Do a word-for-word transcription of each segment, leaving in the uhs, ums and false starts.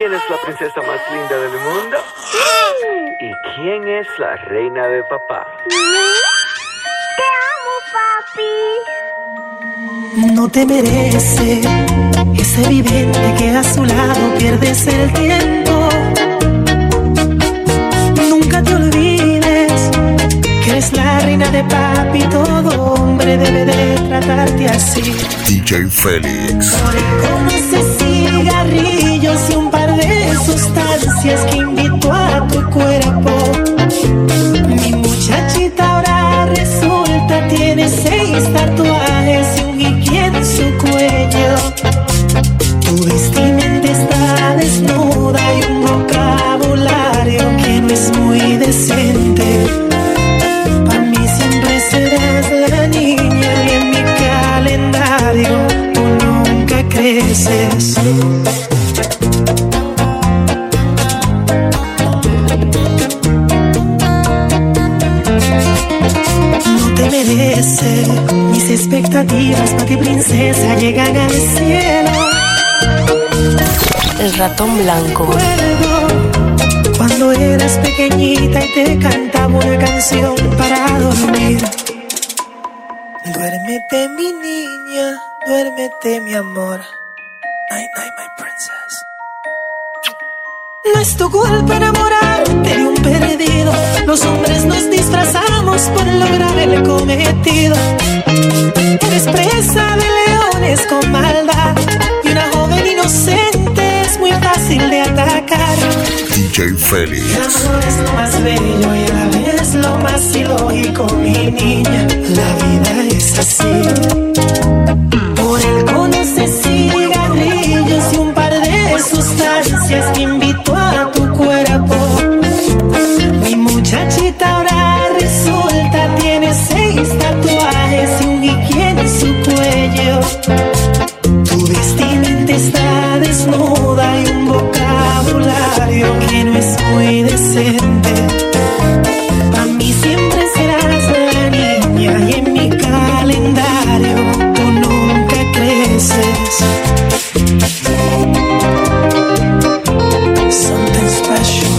¿Quién es la princesa más linda del mundo? ¿Y quién es la reina de papá? Te amo, papi. No te merece ese vidente que a su lado pierdes el tiempo. Nunca te olvides que eres la reina de papi. Todo hombre debe de tratarte así. D J Félix. Por él conoces cigarrillos y un par de sustancias que invitó a tu cuerpo. Mi muchachita ahora resulta tiene seis tatuajes y un Iki en su cuello. Tu vestimenta está desnuda y un vocabulario que no es muy decente. Para mí siempre serás la niña y en mi calendario tú nunca creces. Mis expectativas para ti, princesa, llegan al cielo. El ratón blanco. Recuerdo cuando eras pequeñita y te cantaba una canción para dormir. Duérmete, mi niña, duérmete, mi amor. Night, night, my princess. No es tu culpa enamorarte de un perdido. Los hombres nos disfrazamos por lograr el cometido. Eres presa de leones con maldad y una joven inocente es muy fácil de atacar. D J Félix. El amor es lo más bello y a la vez lo más ilógico, mi niña. La vida es así. Por él conoces cigarrillos y un par de sustancias que invitó a tu cuerpo. Mi muchachita ahora resulta tiene seis tatuajes y un Iki en su cuello. Tu vestimenta está desnuda y un vocabulario que no es muy decente. Para mí siempre serás la niña y en mi calendario tú nunca creces. Something special.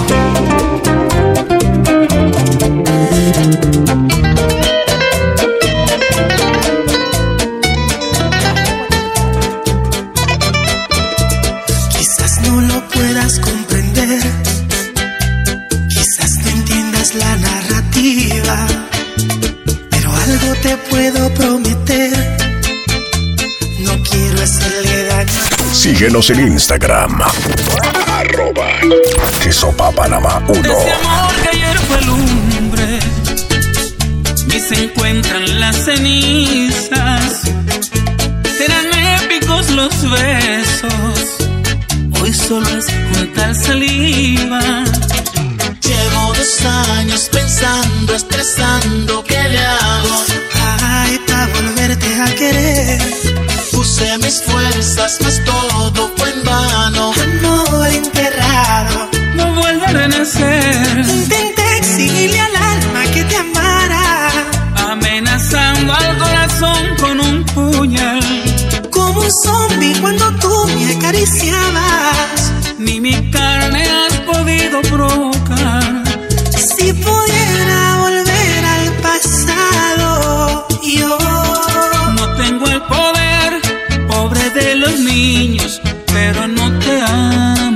Quizás no lo puedas comprender, quizás no entiendas la narrativa, pero algo te puedo prometer, no quiero hacerle daño. Síguenos en Instagram. Arroba QuesoPaPanamá uno. Ese amor que ayer fue lumbre y se encuentran las cenizas. Serán épicos los besos, hoy solo es juntar saliva. Llevo dos años pensando, estresando, ¿qué le hago? Ay, pa' volverte a querer. Puse mis fuerzas, mas todo fue en vano. Amor enterrado, No vuelve a renacer, intenté exigirle al alma que te amara, amenazando al corazón con un puñal. como un zombie cuando tú me acariciabas. Ni mi carne has podido provocar. Si pudiera volver al pasado, yo No tengo el poder, pobre de los niños, pero no te amo.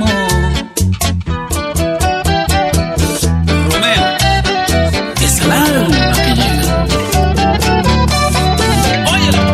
Romeo, es el alma que llega. Óyelo.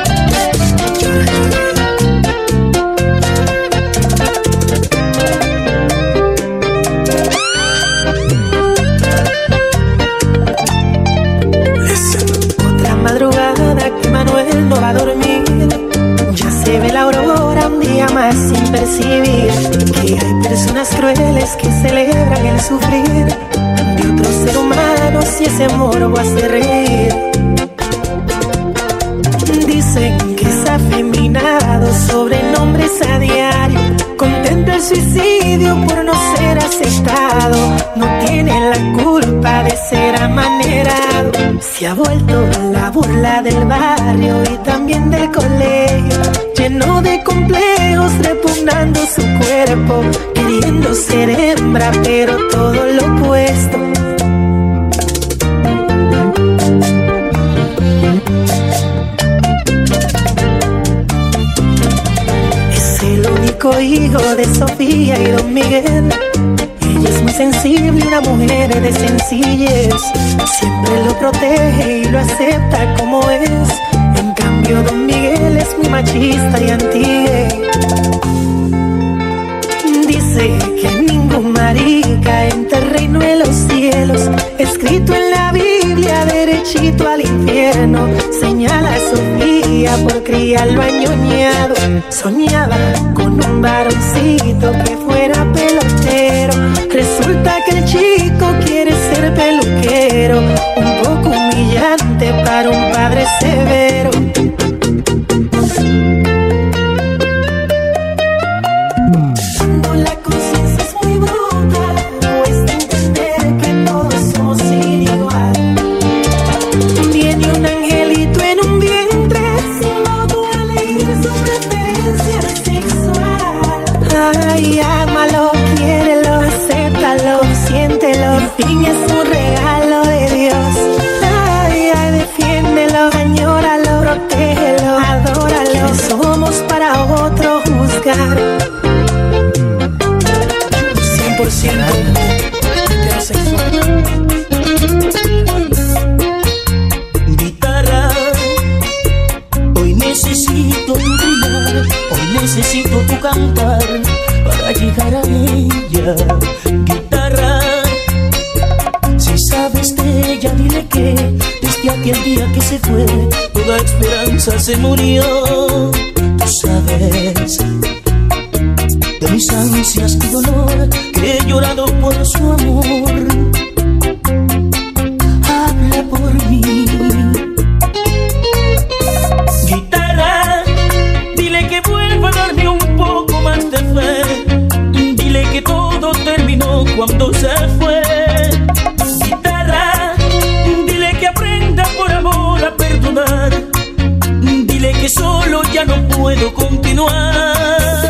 otra madrugada que Manuel no va a dormir. Ya se ve la aurora un día más sin percibir que hay personas crueles que celebran el sufrir de otros seres humanos y ese morbo hace reír. Dicen que es afeminado, sobrenombres a diario, contempla el suicidio por no ser aceptado. No tiene la culpa de ser amanerado, se ha vuelto la burla del barrio y también del colegio. lleno de complejos, repugnando su cuerpo, queriendo ser hembra, pero todo lo opuesto. Es el único hijo de Sofía y Don Miguel. Ella es muy sensible, una mujer de sencillez. Siempre lo protege y lo acepta como es. En cambio, Don Miguel es muy machista y anti-gay. Dice que ningún marica entra el reino de los cielos. Escrito en la Biblia, derechito al infierno. Señala a Sofía por criarlo añoñado. Soñaba con un varoncito que fuera pelotero. Resulta que el chico quiere ser peluquero. Un poco humillante para un padre severo. Cuando la conciencia es muy bruta, cuesta entender que todos somos igual. Viene un angelito en un vientre, sin modo a elegir su preferencia sexual. Ay, ámalo, quiérelo, acéptalo, siéntelo. El fin es un regalo de Dios. Ay, ay, defiéndelo, añóralo, protégelo, adóralo. Somos para otro juzgar. cien por ciento heterosexual. Guitarra, hoy necesito tu brillar, hoy necesito tu cantar para llegar a ella. Guitarra, si sabes de ella, dile que desde aquel día que se fue, toda esperanza se murió. Tú sabes de mis ansias y dolor, que he llorado por su amor. Habla por mí. Guitarra, dile que vuelva a darme un poco más de fe. Dile que todo terminó cuando se fue. Guitarra, dile que aprenda por amor a perdonar. Dile que solo ya no puedo continuar.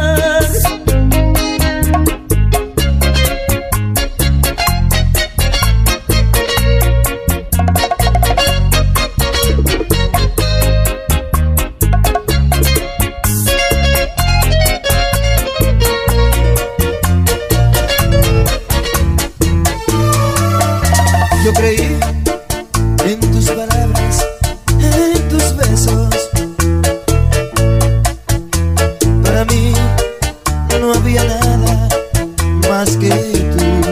Yo creí en tus palabras, en tus besos. Para mí no había nada más que tú.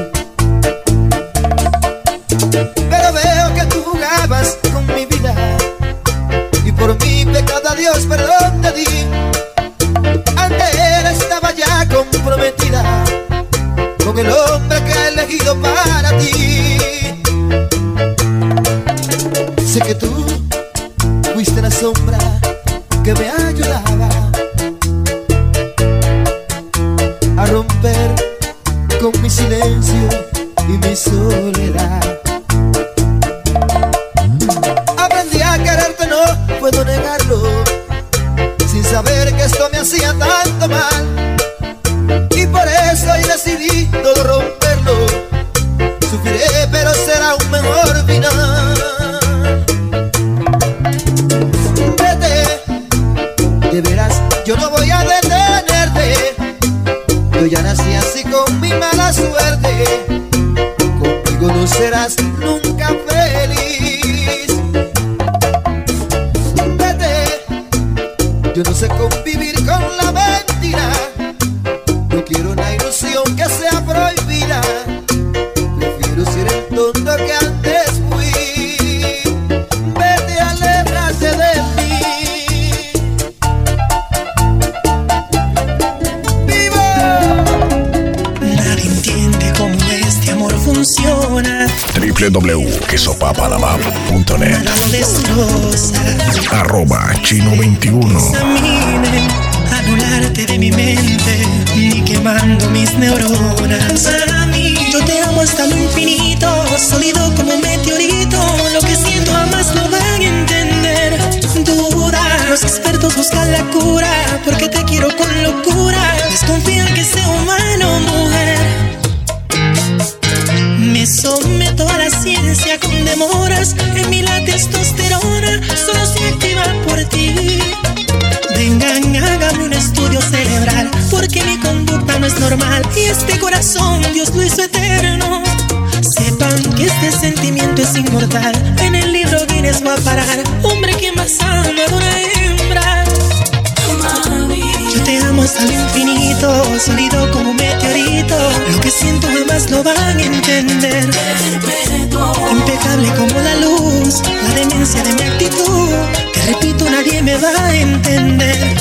Pero veo que tú jugabas con mi vida, y por mi pecado a Dios perdón te di. Ante él estaba ya comprometida con el hombre que he elegido para ti. Sé que tú fuiste la sombra que me ayudaba a romper con mi silencio y mi soledad. Aprendí a quererte, no puedo negarlo, sin saber que esto me hacía tanto mal. Y por eso hoy decidí todo romperlo. Sufriré, pero será un mejor final. De veras, yo no voy a detenerte. Yo ya nací así con mi mala suerte. Conmigo no serás nunca feliz. Vete, yo no sé convivir con la mentira. No quiero una ilusión que sea prohibida. Prefiero ser el tonto que antes fui. Vete, aléjate de mí. Funciona. w w w punto queso papa panamá punto net. Arroba chino veintiuno. Examine, anularte de mi mente, ni quemando mis neuronas. Para mí, yo te amo hasta lo infinito, sólido como un meteorito. Lo que siento jamás lo van a entender. Duda, los expertos buscan la cura, porque normal y este corazón Dios lo hizo eterno. Sepan que este sentimiento es inmortal, en el libro Guinness va a parar. Hombre que más ama de una hembra. Yo te amo hasta el infinito, sólido como un meteorito. Lo que siento jamás lo van a entender. Impecable como la luz, la demencia de mi actitud. Que repito, nadie me va a entender.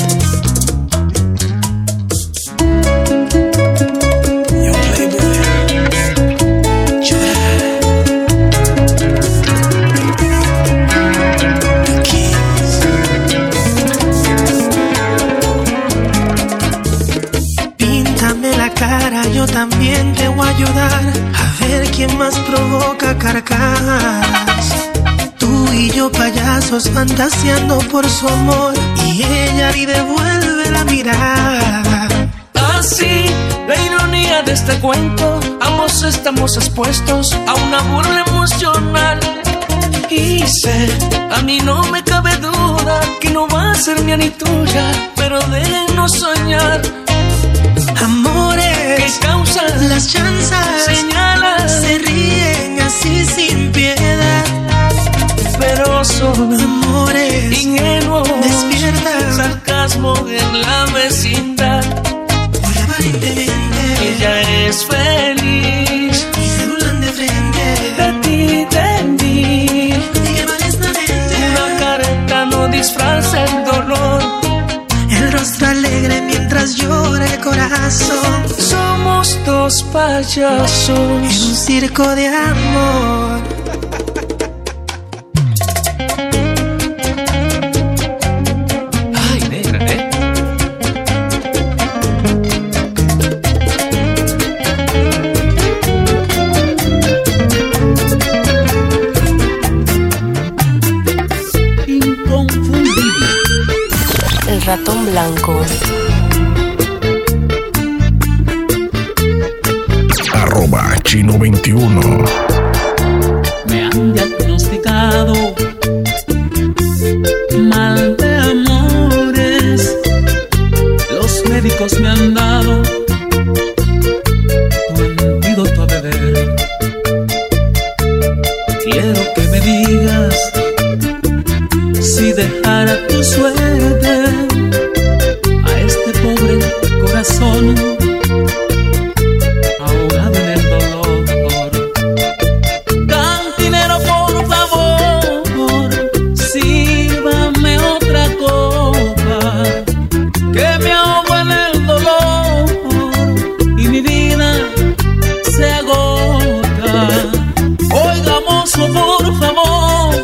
Yo también te voy a ayudar a ver quién más provoca carcajadas. Tú y yo payasos fantaseando por su amor y ella ni devuelve la mirada. Así, la ironía de este cuento, ambos estamos expuestos a una burla emocional. Y sé, a mí no me cabe duda que no va a ser mía ni tuya, pero déjenos soñar. Amores que causan las chanzas, señalan, se ríen así sin piedad. Pero son amores ingenuos, despiertan sarcasmo en la vecindad. Muy aparentemente ella es feliz y se burlan de frente de ti, de mí. Y que malestamente una careta no disfraza el dolor. El rostro alegre mientras llora el corazón. Somos dos payasos en un circo de amor. Ay, negra, ¿eh? Inconfundible. El ratón blanco. Arroba Chino veintiuno. Me han diagnosticado mal de amores. Los médicos me han dado tu antídoto a beber. Quiero que me digas si dejara tu suerte a este pobre corazón ahogado en el dolor. Cantinero, por favor, sírvame otra copa, que me ahogo en el dolor y mi vida se agota. Oiga, mozo, por favor,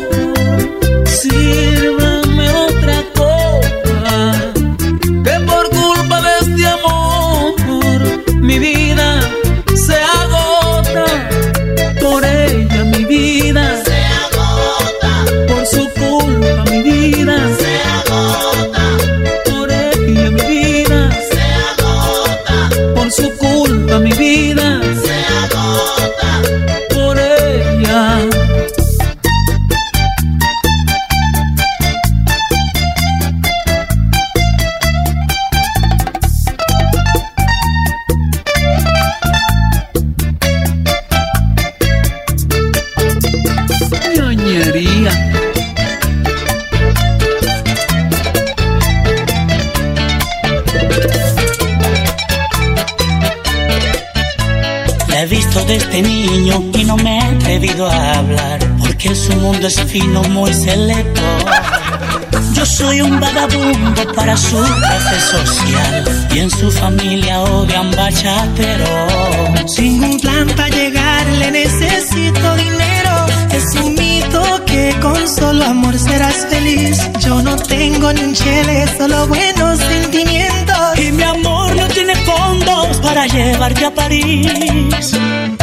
sírvame otra copa, que por culpa de este amor mi vida se agota. Por ella mi vida se agota, por su culpa mi vida se agota. Por ella mi vida se agota, por su culpa mi vida se agota. Por ella. He visto de este niño y no me he atrevido a hablar, porque su mundo es fino, muy selecto. Yo soy un vagabundo para su clase social y en su familia odian bachatero. Sin un plan para llegar le necesito dinero. Es un mito que con solo amor serás feliz. Yo no tengo ni un chele, solo buenos sentimientos. Y mi amor no tiene fondos para llevarte a París.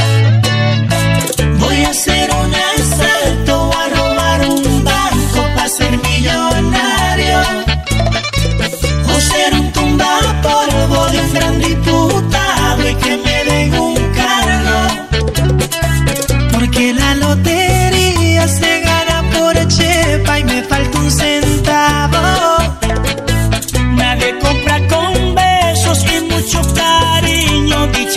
Voy a hacer un asalto, a robar un banco para ser millonario, o ser un tumbapolvo de un gran diputado y que me den un cargo. Porque la lotería se gana por chepa y me falta un centavo. Nadie compra con besos y mucho cariño.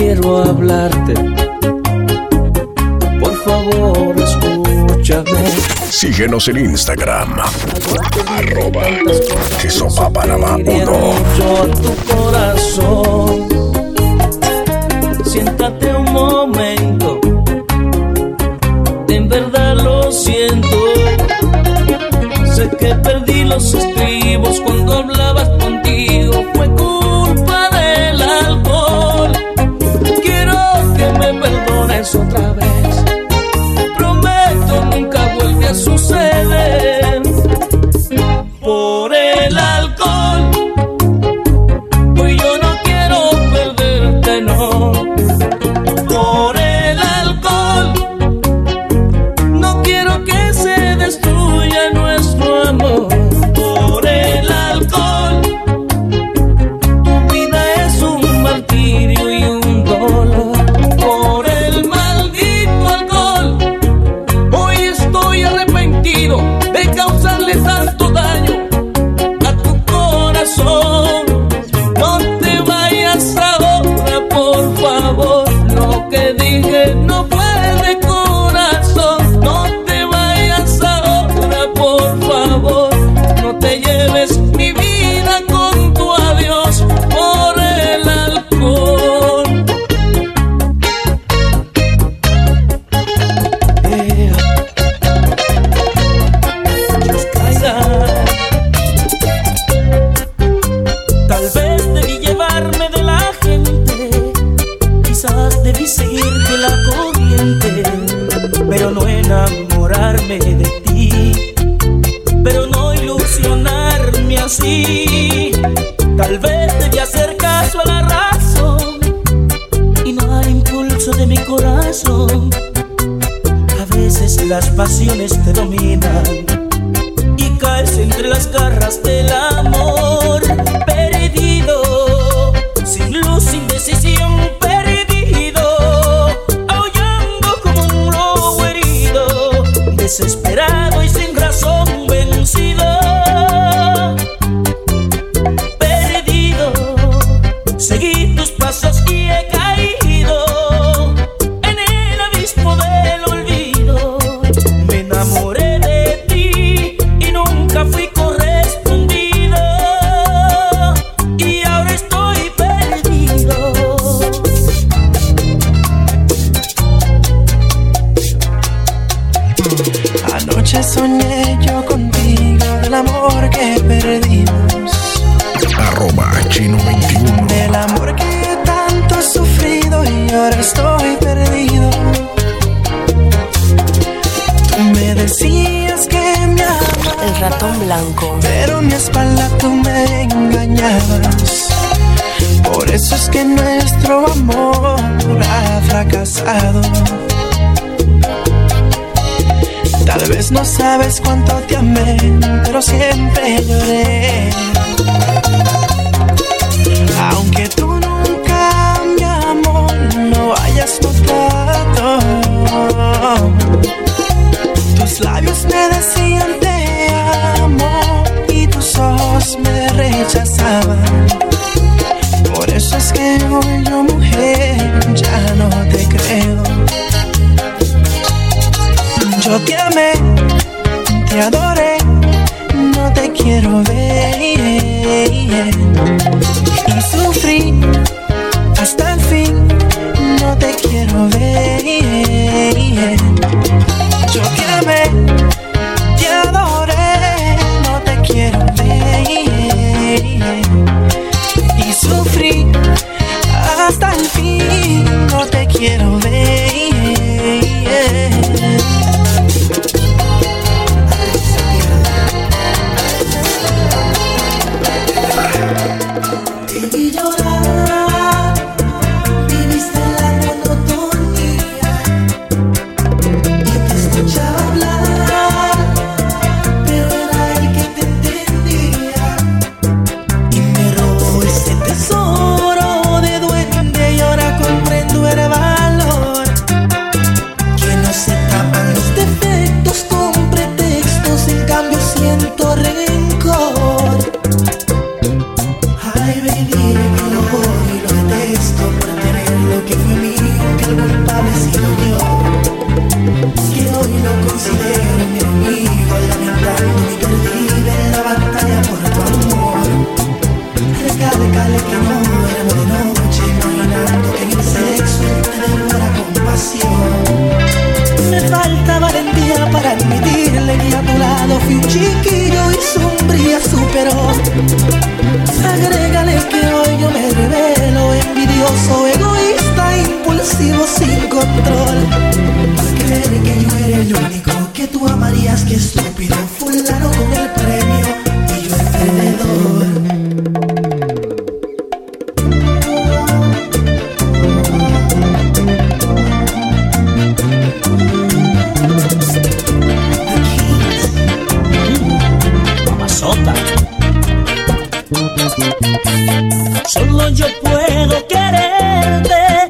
quiero hablarte. Por favor, escúchame. Síguenos en Instagram. Arroba Quesopa Panamá uno. A tu corazón. Siéntate un momento. En verdad lo siento. Sé que perdí los estribos cuando hablabas contigo. Fue culpa del alcohol. Quiero que me perdones otra vez. Prometo nunca vuelve a suceder. Por el alcohol, hoy yo no quiero perderte, no. Por el alcohol, no quiero que se destruya nuestro amor. Por el alcohol, tu vida es un martirio y un dolor. Por el maldito alcohol, hoy estoy arrepentido de causarle tanto daño a tu corazón. No te vayas ahora, por favor. Lo que dije no fue de corazón. No te vayas ahora, por favor. No te lleves mi vida con tu adiós por el alcohol. Yeah. Tal vez debí llevarme de la gente, quizás debí seguir de la corriente, pero no enamorarme de ti, pero no ilusionarme así. Tal vez debí hacer caso a la razón y no al impulso de mi corazón. A veces las pasiones te dominan y caes entre las garras del amor. Perdido, sin luz, sin decisión, perdido, aullando como un lobo herido, desesperado y sin razón vencido. Perdido, seguí tus pasos y he caído en el abismo del olvido. Me enamoré de ti y nunca fui correspondido, y ahora estoy perdido. Anoche soñé yo contigo del amor que perdimos, Arroba Chino veintiuno. del amor que tanto he sufrido y ahora estoy perdido. Tú me decías que me amabas, El ratón blanco. pero en mi espalda tú me engañabas. Por eso es que nuestro amor ha fracasado. Tal vez no sabes cuánto te amé, pero siempre lloré. Aunque tú nunca, mi amor, lo hayas notado, tus labios me decían te amo y tus ojos me rechazaban. Por eso es que hoy yo, mujer, ya no te creo. Yo te amé, te adoré, no te quiero ver, y sufrí hasta el fin, no te quiero ver. Yo te amé, te adoré, no te quiero ver, y sufrí hasta el fin, no te quiero ver. Y llorar, viviste la monotonía y te escuchaba hablar Agrégale que hoy yo me revelo, envidioso, egoísta, impulsivo, sin control. Creer que yo era el único que tú amarías, que estúpido, fulano con el premio y yo el perdedor. Solo yo puedo quererte.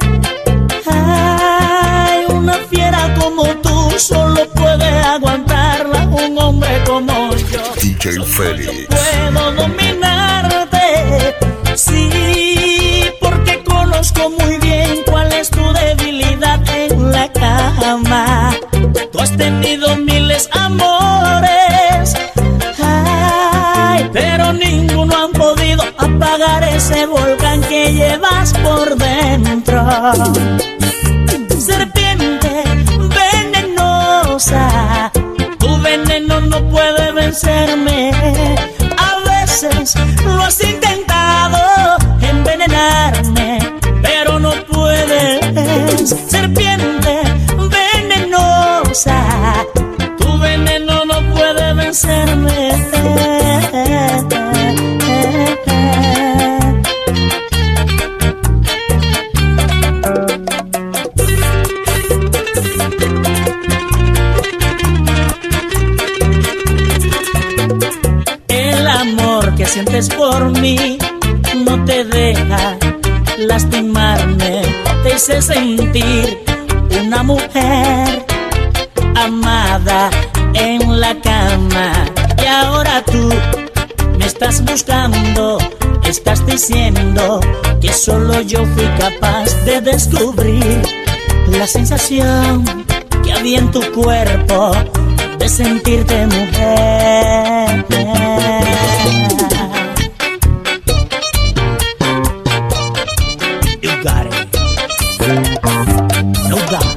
Ay, una fiera como tú solo puede aguantarla un hombre como yo. D J Félix. Yo puedo dominarte, sí, porque conozco muy bien cuál es tu debilidad en la cama. Tú has tenido miles amores, ay, pero ninguno han podido apagar ese volcán que llevas por dentro. Serpiente venenosa, tu veneno no puede vencerme. A veces lo has intentado envenenarme, pero no puedes. Serpiente venenosa, tu veneno no puede vencerme. Sientes por mí, no te deja lastimarme. Te hice sentir una mujer amada en la cama. Y ahora tú me estás buscando, estás diciendo que solo yo fui capaz de descubrir la sensación que había en tu cuerpo de sentirte mujer. You got it. No doubt.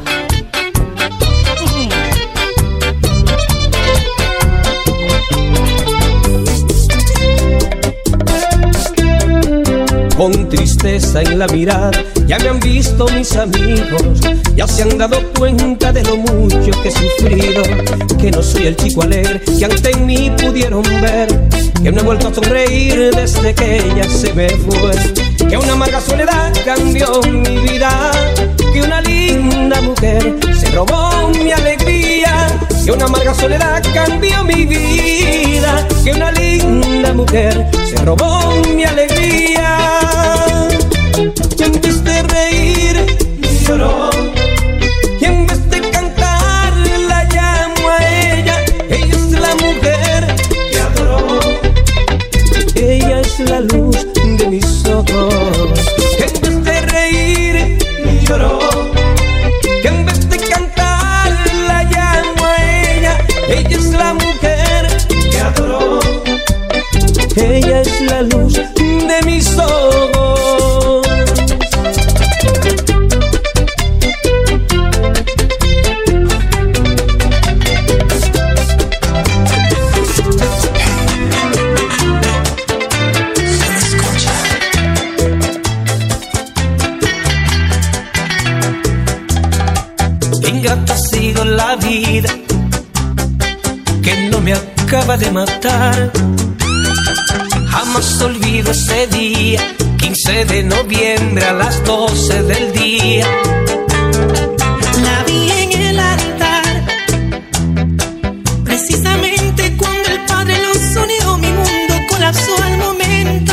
Con tristeza en la mirada ya me han visto mis amigos, ya se han dado cuenta de lo mucho que he sufrido, que no soy el chico alegre que ante en mí pudieron ver, que no he vuelto a sonreír desde que ella se me fue, que una amarga soledad cambió mi vida, que una linda mujer se robó mi alegría, que una amarga soledad cambió mi vida, que una linda mujer se robó mi alegría. Y en vez de reír lloró, y en vez de cantar la llamo a ella. Ella es la mujer que adoró, ella es la luz de mis ojos. Que en vez de reír lloró, que en vez de cantar la llamo a ella. Ella es la mujer que adoró, ella es la luz de mis ojos. Ingrata ha sido la vida que no me acaba de matar. Jamás olvido ese día, quince de noviembre a las doce del día. La vi en el altar, precisamente cuando el Padre los unió, mi mundo colapsó al momento.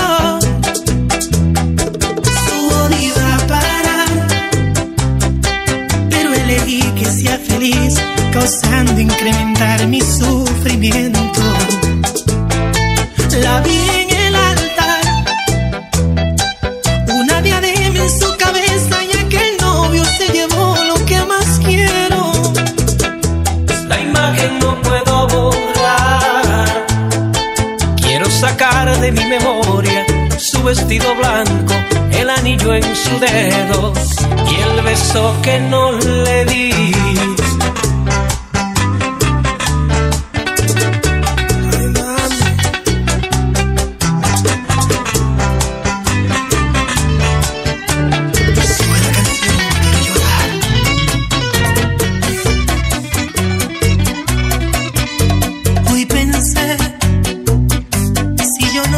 Su odio iba a parar, pero elegí que sea feliz, causando incrementar mi sufrimiento. La vi en el altar, una diadema en su cabeza, y aquel novio se llevó lo que más quiero. La imagen no puedo borrar, quiero sacar de mi memoria su vestido blanco, el anillo en su dedo y el beso que no le di.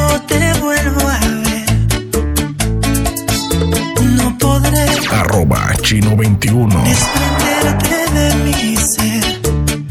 te vuelvo a ver, no podré Arroba Chino veintiuno. desprenderte de mi ser.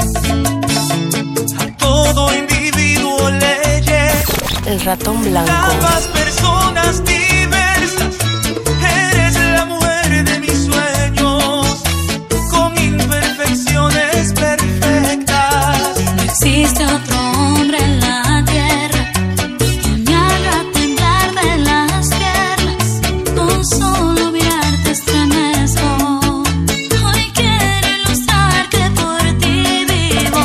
A todo individuo le llega El ratón blanco. ambas personas diversas. Eres la mujer de mis sueños, con imperfecciones perfectas. No existe otro hombre en la tierra que me haga temblar de las piernas. Con solo mirarte estremezco. Hoy quiero ilustrar que por ti vivo.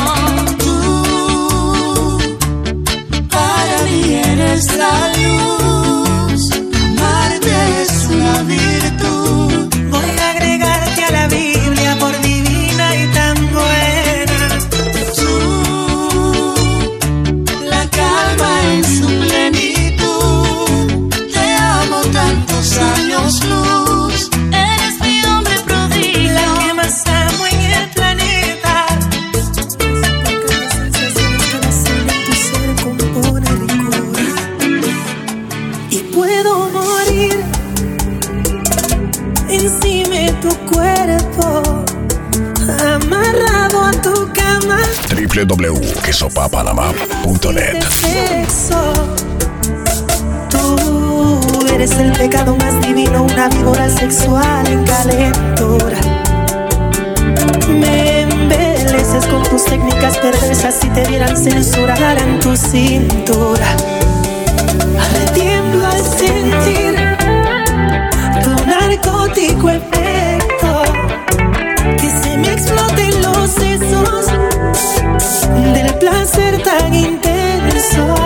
Tú, para mí eres la luz. Amarte es una virtud. Voy a agregarte a la Biblia por divina y tan buena. Tú, la calma en su plenitud. Te amo tantos años luz. Eres mi hombre prodigio. La que más amo en el planeta. Y puedo morir encima de tu cuerpo, amarrado a tu cama. w w w punto que sopa panamá punto net. Sexo. Tú eres el pecado más divino, una víbora sexual en calentura. Me embeleces con tus técnicas perversas, si te vieran censurar en tu cintura. Ahora tiemblo al sentir tu narcótico efecto, que se me exploten los sesos del placer tan intenso.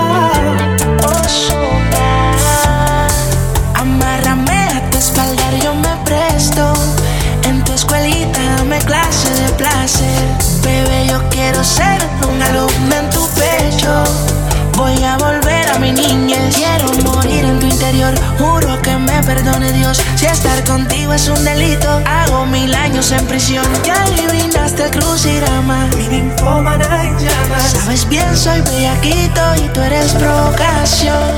Amárrame a tu espalda, yo me presto. En tu escuelita dame clase de placer. Bebé, yo quiero ser un alumno en tu pecho. Voy a volver a mi niñez. Quiero morir en tu interior. Juro que me perdone Dios. Si estar contigo es un delito, hago mil años en prisión. Ya adivinaste el crucigrama, Mi ninfómana en llamas. sabes bien, soy bellaquito y tú eres provocación.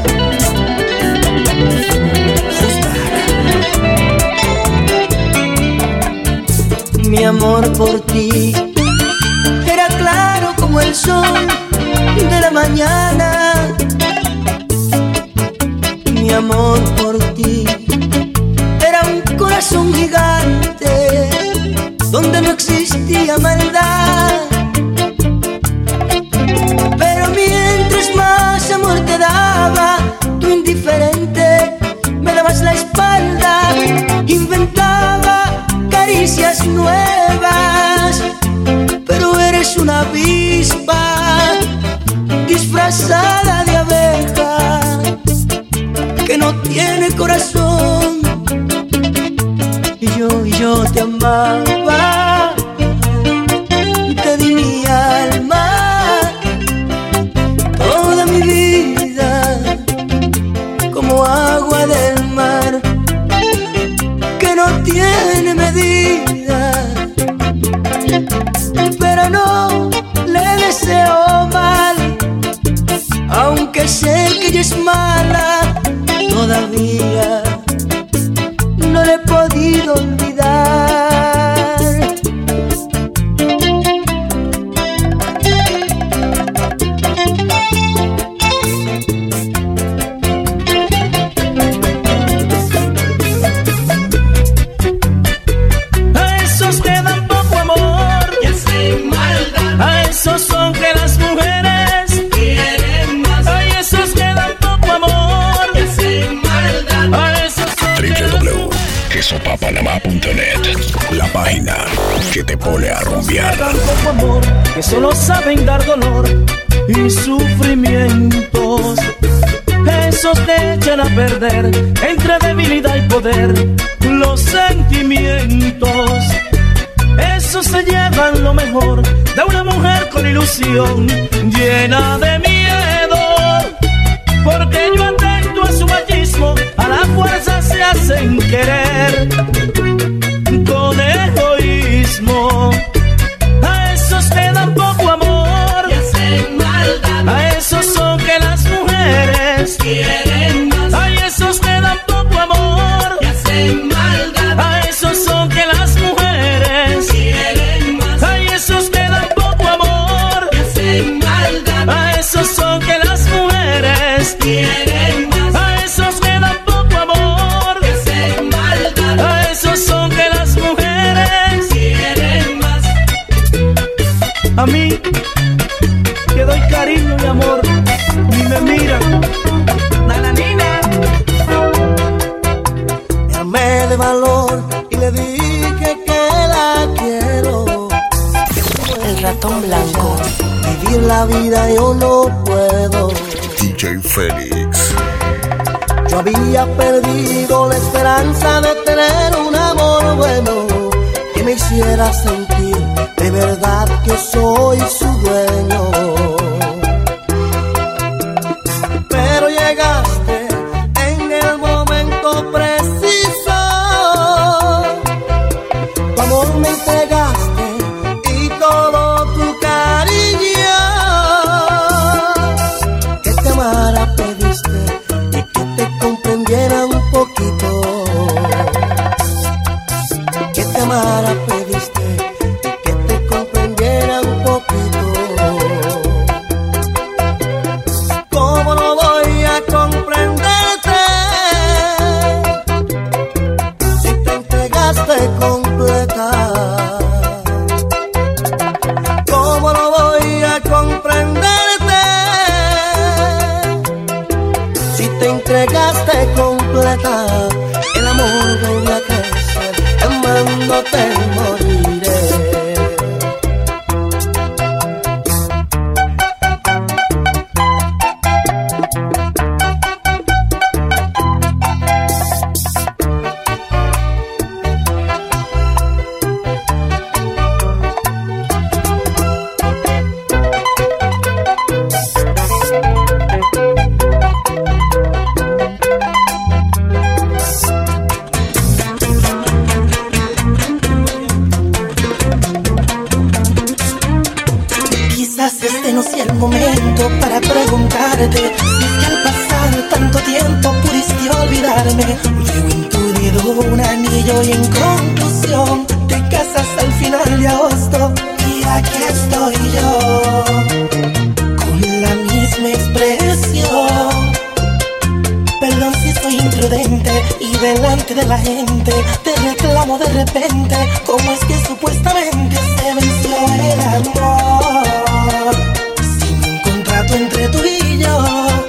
Mi amor por ti era claro como el sol de la mañana. Mi amor por ti era un corazón gigante donde no existía maldad. Pero mientras más amor te daba, tú indiferente me dabas la espalda. Inventaba caricias nuevas, pero eres una avispa disfrazada de abeja que no tiene corazón. Y yo, y yo te amaba, te di mi alma, toda mi vida, como agua del mar que no tiene medida. Pero no le deseo mal, aunque sé que ella es mala. Todavía no le he podido olvidar. A esos que dan poco amor y hacen maldad. A esos son que las mujeres quieren más. A esos que dan poco amor y hacen maldad. A esos son w w w punto que sopa panamá punto net. La página que te pone a rumbear. dan poco amor, que solo saben dar dolor y sufrimientos. Esos te echan a perder entre debilidad y poder los sentimientos. Esos se llevan lo mejor de una mujer con ilusión llena de miedo, porque yo atento a su machismo, a la fuerza se hacen querer con egoísmo. A esos que dan poco amor y hacen maldad. A esos son que las mujeres mujeres quieren más. Ay, esos que dan poco amor y hacen maldad. Ay, esos son que las mujeres quieren más. Ay, esos que dan poco amor y hacen maldad. Ay, esos son que las mujeres quieren más. Ay, esos que dan poco amor y hacen maldad. Ay, esos son que las mujeres quieren más. A mí que doy cariño y amor, ni me miran. Nananina. Me armé de valor y le dije que la quiero. El ratón blanco. Vivir la vida yo no puedo. D J Félix. Yo había perdido la esperanza de tener un amor bueno que me hiciera sentir de verdad que soy su dueño. Pero llegaste en el momento preciso, tu amor me entregaste y todo tu cariño. Que te amara pediste y que te comprendiera un poquito. Que te amara pediste y que te comprendiera un poquito. ¿Cómo no voy a comprenderte si te entregaste completa? ¿Cómo no voy a comprenderte si te entregaste completa? El amor vuelve a crecer, amándote moriré. Quizás este no sea el momento para preguntarte si es que al pasar tanto tiempo pudiste olvidarme. Veo en tu dedo un anillo y en conclusión te casas al final de agosto. Y aquí estoy yo con la misma expresión. Perdón si soy imprudente y delante de la gente te reclamo de repente. ¿Cómo es que supuestamente se venció el amor? Sin un contrato entre tú y yo,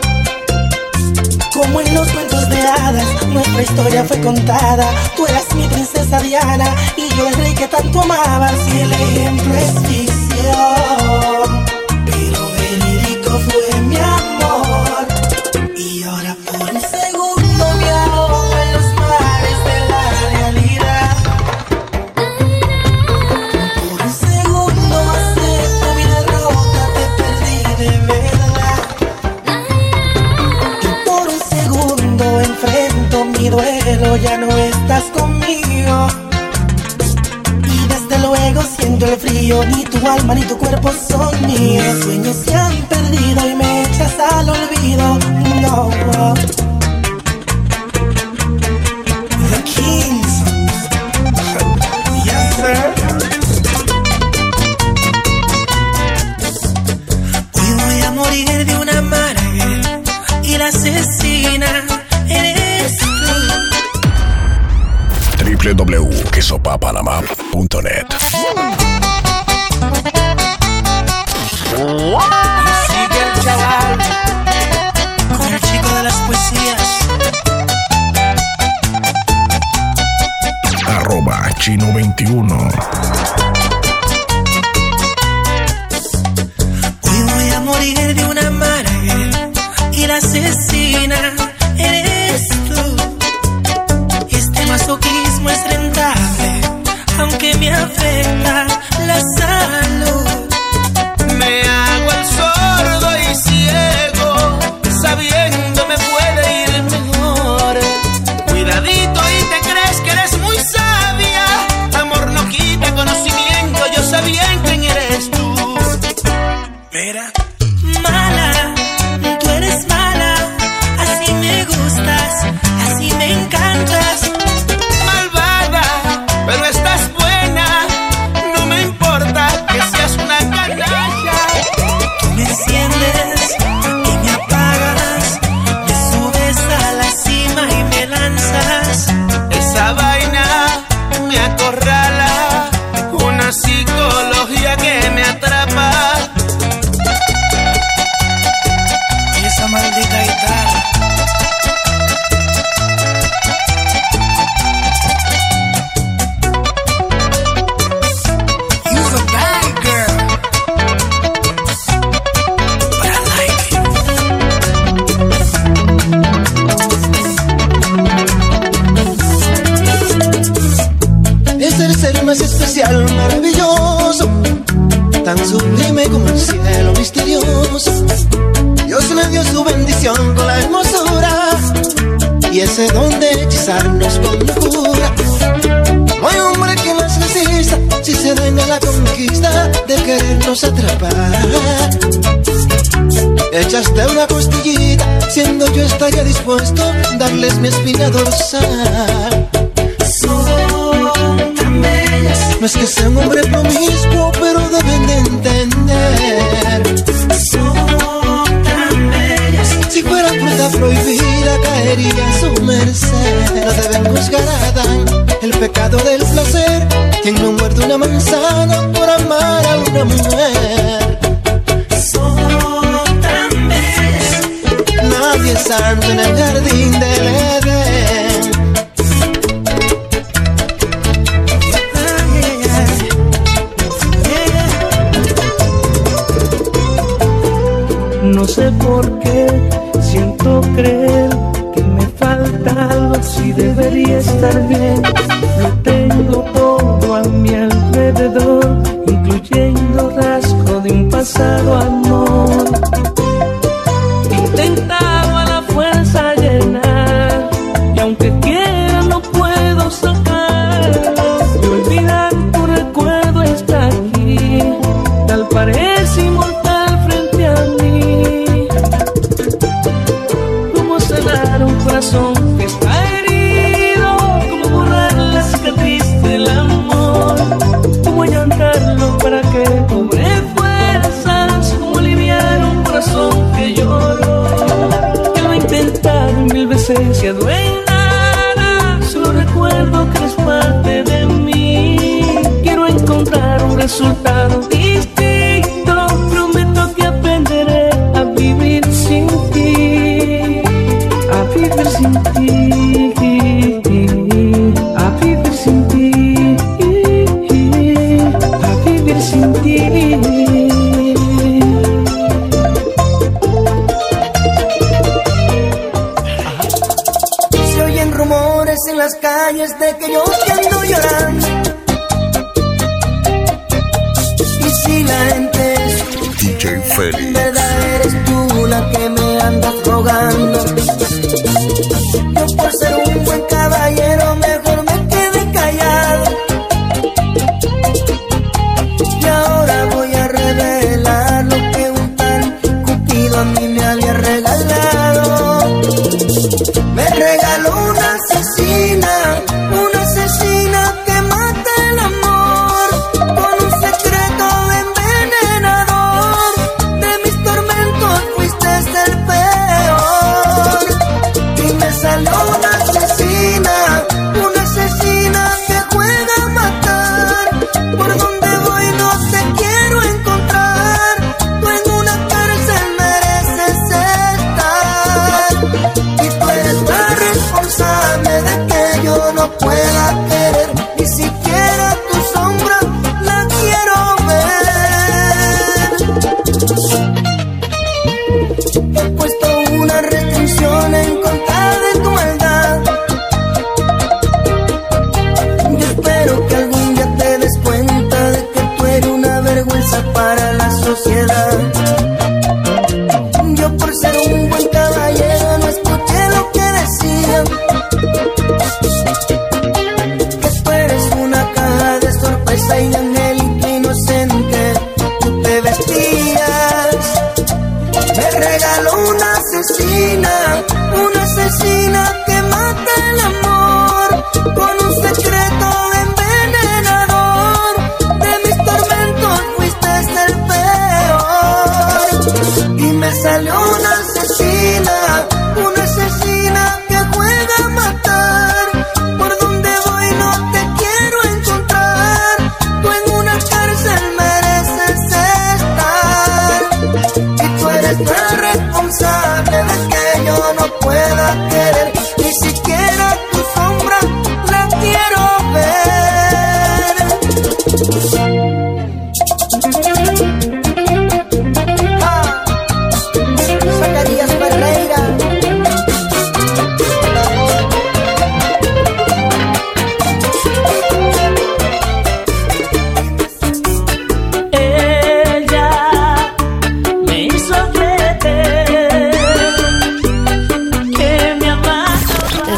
como en los cuentos de hadas, nuestra historia fue contada. Tú eras mi princesa Diana y yo el rey que tanto amabas. Y el ejemplo es ficción, pero verídico fue mi amor. Y ahora por un segundo me ahogo en los mares de la realidad. Por un segundo acepto mi derrota, te perdí de verdad. Y por un segundo enfrento mi duelo, ya no estás conmigo. Y desde luego siento el frío, ni tu alma ni tu cuerpo son míos. Mis sueños se han perdido y me echas al olvido. No, The Kings. Yes, sir. Hoy voy a morir de una amarga y la asesina eres tú. w w w punto queso pa panamá punto net. Sigue el chaval con el chico de las poesías. Arroba chino veintiuno. Hoy voy a morir de una amarga y la asesina eres tú. Este masoquismo es rentable, aunque me afecta la salud. Me hago el sordo y ciego, sabiendo me puede ir mejor. Cuidadito y te crees que eres muy sabia. Amor no quita especial, maravilloso, tan sublime como el cielo misterioso. Dios le dio su bendición con la hermosura y ese don de hechizarnos con locura. No hay hombre que nos resista si se den a la conquista de querernos atrapar. Echaste una costillita, siendo yo estaría dispuesto a darles mi espina dorsal. Son tan bellas. No es que sea un hombre promiscuo, pero deben de entender. Son tan bellas. Si fuera fruta prohibida, caería a su merced. No deben juzgar a Adán el pecado del placer, quien no muerde una manzana por amar a una mujer. Son tan bellas. Nadie es santo en el jardín del Edén. No sé por qué siento creer que me falta algo, si debería estar bien. Lo tengo todo a mi alrededor, incluyendo rasgo de un pasado amor. He intentado a la fuerza llenar, y aunque quiera no puedo sacarlo. Y olvidar tu recuerdo está aquí, tal parece inmortal frente a mí. Como sanar un corazón que está herido, como borrar la cicatriz del amor, como llantarlo para que cobre fuerzas, como aliviar un corazón que lloró. Que lo he intentado mil veces y ha duele en nada, solo recuerdo que eres parte de mí. Quiero encontrar un resultado distinto, prometo que aprenderé a vivir sin ti, a vivir sin ti, a vivir sin ti, a vivir sin ti. Se oyen rumores en las calles de que yo te ando llorando. Y si la gente D J Félix, en verdad eres tú la que me andas rogando. Yo por ser un buen caballero mejor me quedé callado. Y ahora voy a revelar lo que un tal Cupido a mí me había regalado. Me regaló una asesina, una asesina que mata el amor, con un secreto envenenador de mi historia.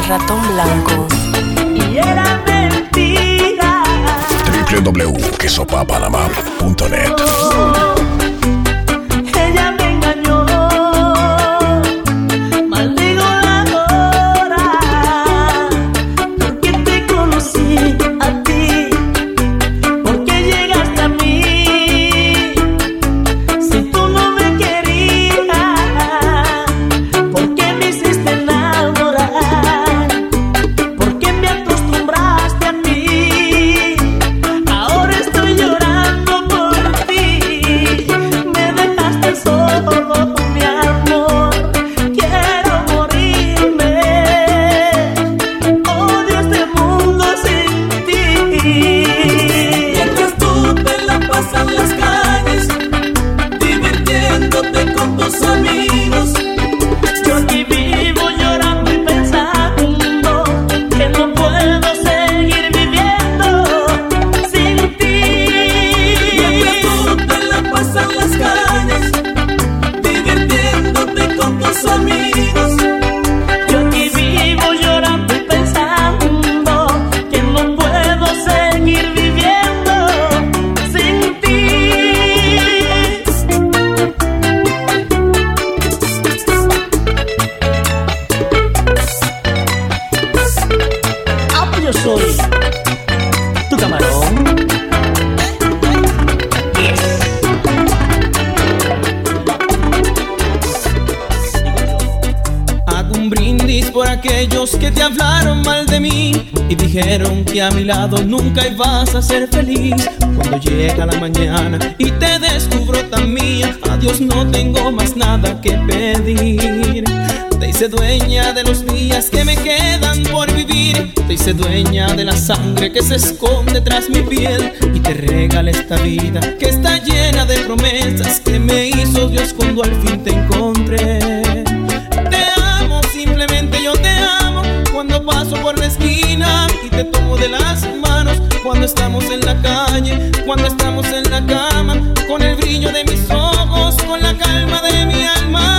ratón blanco. Y era mentira. w w w punto queso pa panamá punto net. Oh, ella me engañó. Maldigo la hora. Porque te conocí a ti. Porque llegaste a mí. Si tú no me querías, ¿por qué me hiciste enamorar? ¿Por qué me acostumbraste a mí? Ahora estoy llorando por ti. Me dejaste solo, mi amor. Quiero morirme. Odio este mundo sin ti. Mientras tú te la pasas en las calles, divirtiéndote con tus amigos, yo aquí vivo llorando y pensando que no puedo seguir viviendo sin ti. Mientras tú te la pasas en las calles, divirtiéndote con tus amigos, yo aquí vivo llorando y pensando que no puedo seguir viviendo sin ti. Ah, pues yo soy tu camarón. Hago un brindis por aquellos que te hablaron mal de mí y dijeron que a mi lado nunca ibas a ser feliz. Cuando llega la mañana y te descubro tan mía, a Dios no tengo más nada que pedir. Te hice dueña de los días que me quedan por vivir. Te hice dueña de la sangre que se esconde tras mi piel. Y te regalé esta vida que está llena de promesas que me hizo Dios cuando al fin te encontré. Te amo, simplemente yo te amo. Cuando paso por la esquina y te tomo de las manos. Cuando estamos en la calle, cuando estamos en la cama. Con el brillo de mis ojos, con la calma de mi alma.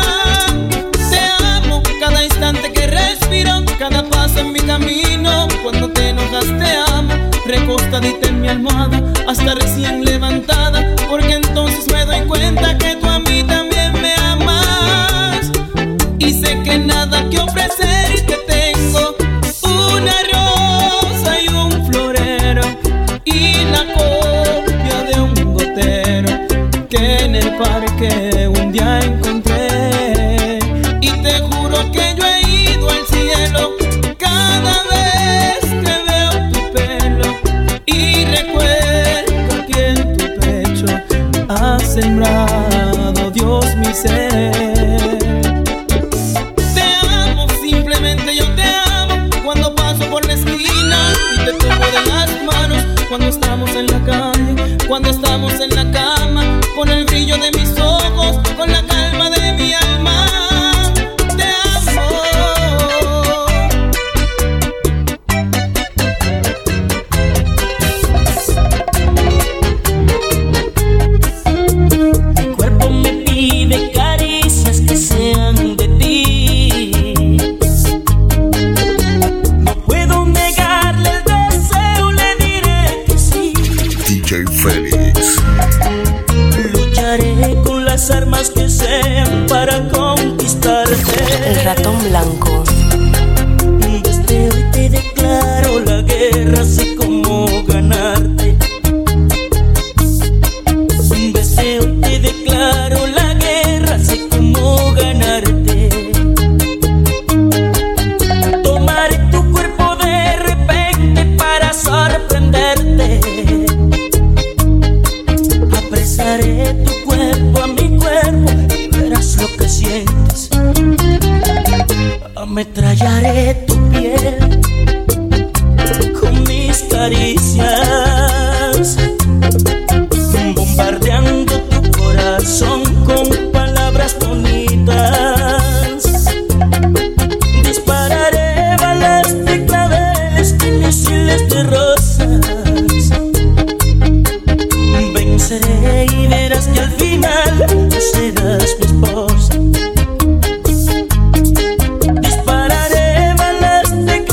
Cada instante que respiro, cada paso en mi camino. Cuando te enojas te amo, recostadita en mi almohada, hasta recién levantada, porque entonces me doy cuenta que tú a mí también me amas. Y sé que nada que ofrecer y te tengo una rosa y un florero y la copia de un gotero que en el parque un día encontré. Y te juro que yo he ido al cielo cada vez que veo tu pelo y recuerdo que en tu pecho ha sembrado Dios mi ser. Te amo, simplemente yo te amo. Cuando paso por la esquina y te tomo de las manos. Cuando estamos en la calle, cuando estamos en la cama. Con el brillo de mis ojos, con la calma de mi alma. Armas que sean para conquistarte. El ratón blanco. Desde hoy te declaro la guerra, sé cómo ganarte. Desde hoy te declaro la guerra, sé cómo ganarte. Tomaré tu cuerpo de repente para sorprenderte. Apresaré tu cuerpo a mi cuerpo y verás lo que sientes. Ametrallaré tu piel con mis caricias, bombardeando tu corazón con palabras bonitas. Dispararé balas de claveles y misiles de rosas. Venceré y verás que al final tú serás mi esposa. Dispararé balas de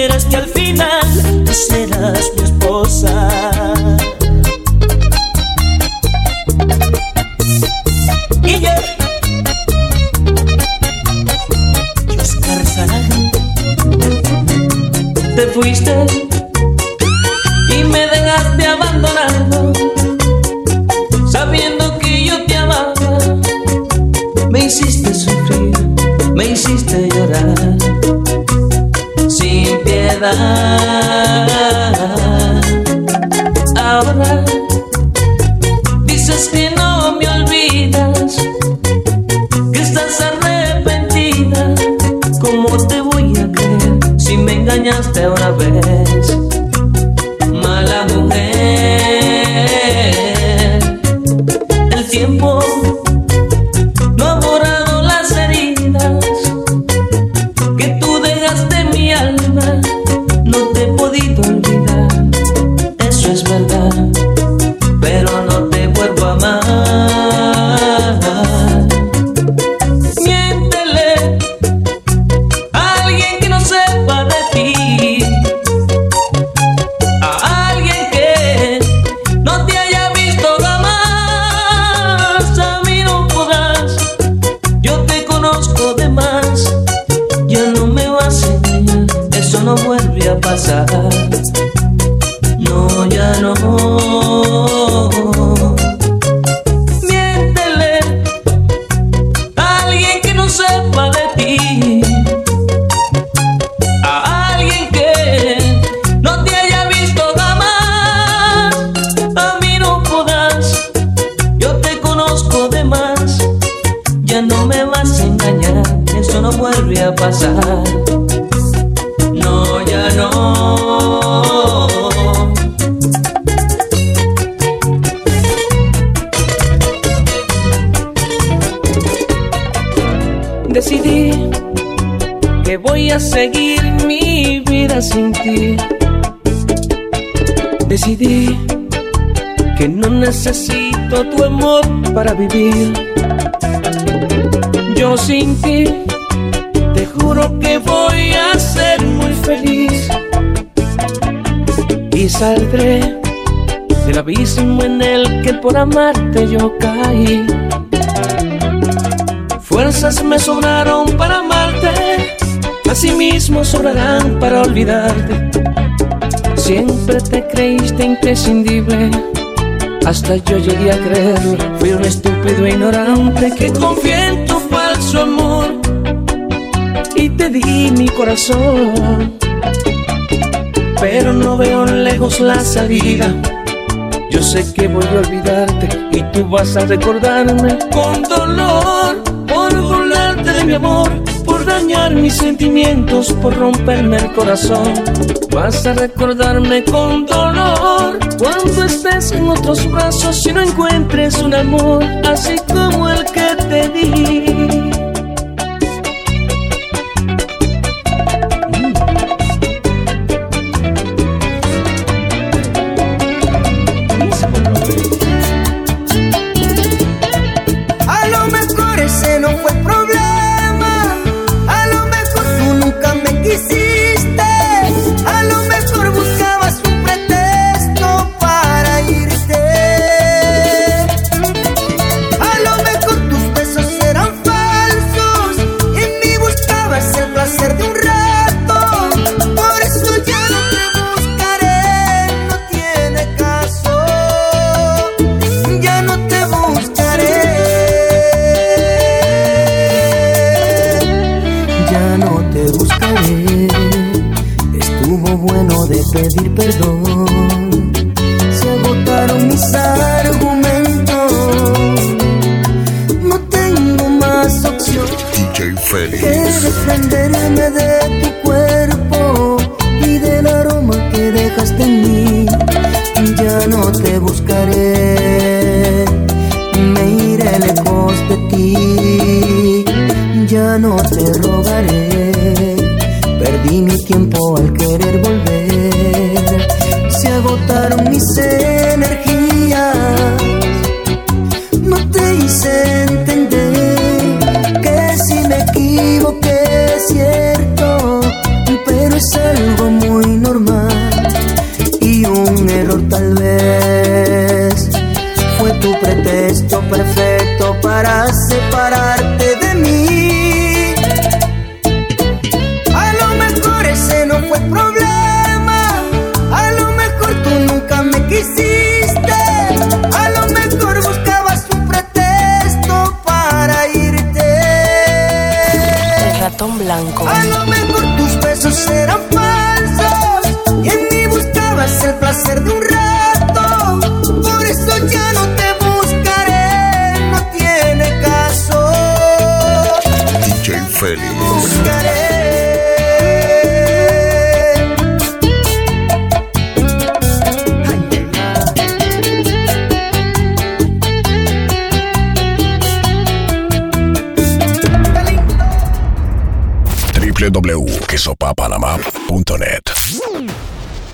supieras que al final tú serás mi esposa. Y yo, Oscar Saragán, te fuiste y me dejaste abandonado, sabiendo que yo te amaba. Me hiciste sufrir, me hiciste llorar sin piedad. Ahora dices que no me olvidas, que estás arrepentida. ¿Cómo te voy a creer si me engañaste una vez? Mala mujer, el tiempo no ha borrado las heridas que tú dejaste en mi alma. No te he podido olvidar, eso es verdad, pero no te vuelvo a amar. Miéntele a alguien que no sepa de ti, a alguien que no te haya visto jamás. A mí no podrás, yo te conozco de más. Ya no me vas a engañar, eso no vuelve a pasar. No, ya no. Miéntele a alguien que no sepa de ti, a alguien que no te haya visto jamás. A mí no podrás, yo te conozco de más. Ya no me vas a engañar, eso no vuelve a pasar. No, ya no. Decidí que voy a seguir mi vida sin ti. Decidí que no necesito tu amor para vivir. Yo sin ti te juro que voy a ser muy feliz y saldré del abismo en el que por amarte yo caí. Fuerzas me sobraron para amarte, asimismo sobrarán para olvidarte. Siempre te creíste imprescindible, hasta yo llegué a creerlo. Fui un estúpido ignorante que confié en tu falso amor y te di mi corazón, pero no veo lejos la salida. Yo sé que voy a olvidarte y tú vas a recordarme con dolor, por burlarte de mi amor, por dañar mis sentimientos, por romperme el corazón. Vas a recordarme con dolor cuando estés en otros brazos y no encuentres un amor así como el que te di. Pedir perdón, se agotaron mis argumentos, no tengo más opción D J Félix que defenderme de tu cuerpo y del aroma que dejaste en mí. Ya no te buscaré, me iré lejos de ti, ya no te rogaré. Perdí mi tiempo al querer volver, se agotaron mis energías. No te hice entender que si me equivoqué es cierto, pero es algo muy normal y un error tal vez. Fue tu pretexto perfecto para separarte de mí. A lo mejor ese no fue el problema, a lo mejor tú nunca me quisiste, a lo mejor buscabas un pretexto para irte. El ratón blanco. A lo mejor tus besos eran falsos y en mí buscabas el placer de un rato. Por eso ya no te buscaré, no tiene caso. D J Félix. Buscaré. w w w punto que sopa panamá punto net